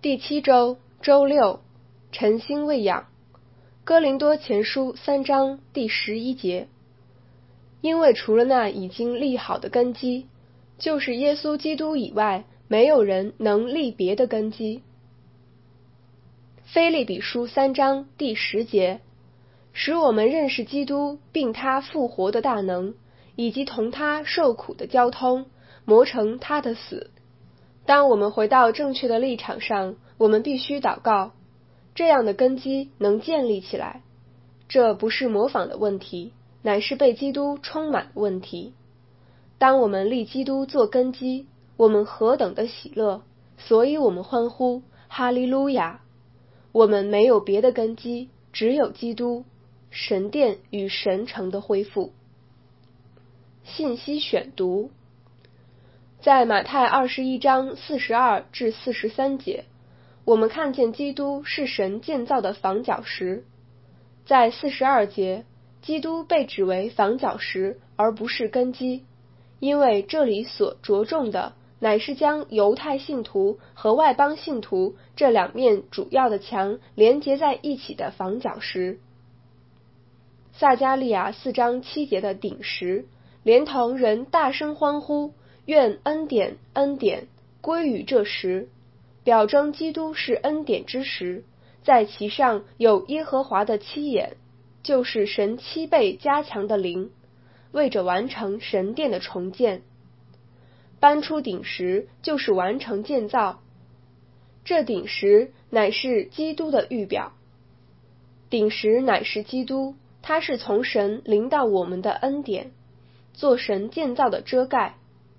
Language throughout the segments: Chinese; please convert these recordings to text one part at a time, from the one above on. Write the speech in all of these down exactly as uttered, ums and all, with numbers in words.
第七周周六，晨星喂养。哥林多前书三章第十一节。因为除了那已经立好的根基，就是耶稣基督以外，没有人能立别的根基。腓立比书三章第十节，使我们认识基督，并他复活的大能，以及同他受苦的交通，磨成他的死。当我们回到正确的立场上，我们必须祷告，这样的根基能建立起来。这不是模仿的问题，乃是被基督充满的问题。当我们立基督做根基，我们何等的喜乐，所以我们欢呼哈利路亚。我们没有别的根基，只有基督，神殿与神城的恢复。信息选读，在马太二十一章四十二至四十三节，我们看见基督是神建造的房角石。在四十二节，基督被指为房角石，而不是根基，因为这里所着重的乃是将犹太信徒和外邦信徒这两面主要的墙连结在一起的房角石。撒迦利亚四章七节的顶石，连同人大声欢呼，愿恩典恩典归于这石，表征基督是恩典之石，在其上有耶和华的七眼，就是神七倍加强的灵，为着完成神殿的重建。搬出顶石就是完成建造，这顶石乃是基督的预表。顶石乃是基督，它是从神临到我们的恩典，做神建造的遮盖。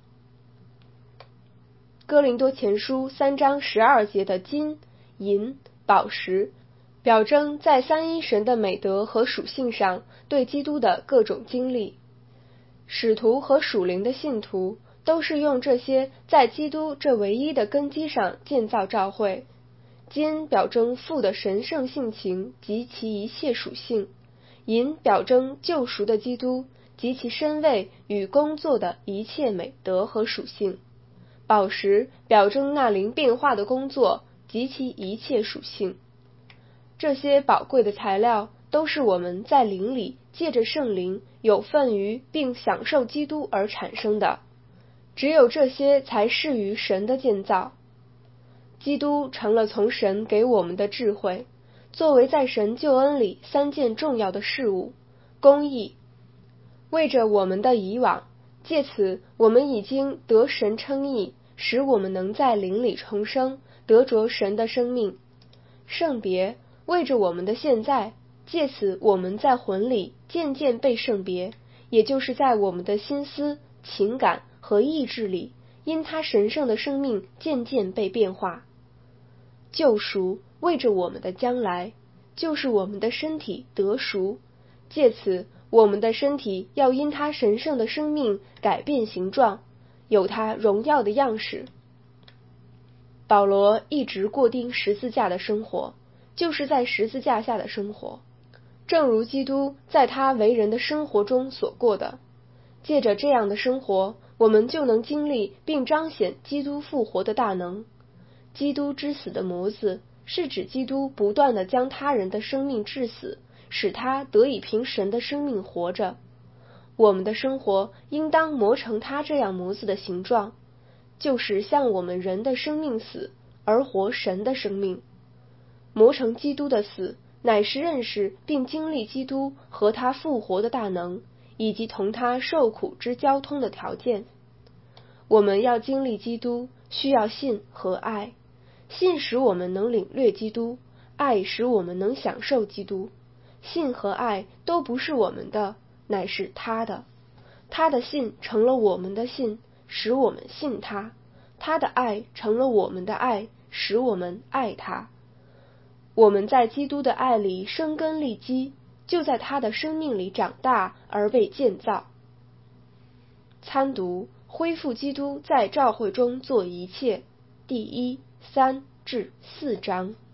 哥林多前书三章十二节的金、银、宝石，表征在三一神的美德和属性上对基督的各种经历。使徒和属灵的信徒都是用这些在基督这唯一的根基上建造教会。金表征父的神圣性情及其一切属性，银表征救赎的基督及其身位与工作的一切美德和属性，宝石表征那灵变化的工作及其一切属性。这些宝贵的材料都是我们在灵里借着圣灵有份于并享受基督而产生的，只有这些才适于神的建造。基督成了从神给我们的智慧，作为在神救恩里三件重要的事物：公义，为着我们的以往，借此我们已经得神称义，使我们能在灵里重生，得着神的生命；圣别，为着我们的现在，借此我们在魂里渐渐被圣别，也就是在我们的心思、情感和意志里，因他神圣的生命渐渐被变化。救赎，为着我们的将来，就是我们的身体得赎，借此我们的身体要因他神圣的生命改变形状，有他荣耀的样式。保罗一直过钉十字架的生活，就是在十字架下的生活，正如基督在他为人的生活中所过的。借着这样的生活，我们就能经历并彰显基督复活的大能。基督之死的模子，是指基督不断地将他人的生命致死，使他得以凭神的生命活着。我们的生活应当磨成他这样模子的形状，就是像我们人的生命死，而活神的生命。磨成基督的死，乃是认识并经历基督和他复活的大能，以及同他受苦之交通的条件。我们要经历基督，需要信和爱。信使我们能领略基督，爱使我们能享受基督。信和爱都不是我们的，乃是他的。他的信成了我们的信，使我们信他；他的爱成了我们的爱，使我们爱他。我们在基督的爱里生根立基，就在他的生命里长大而被建造。参读恢复基督在教会中做一切，第一、三至四章。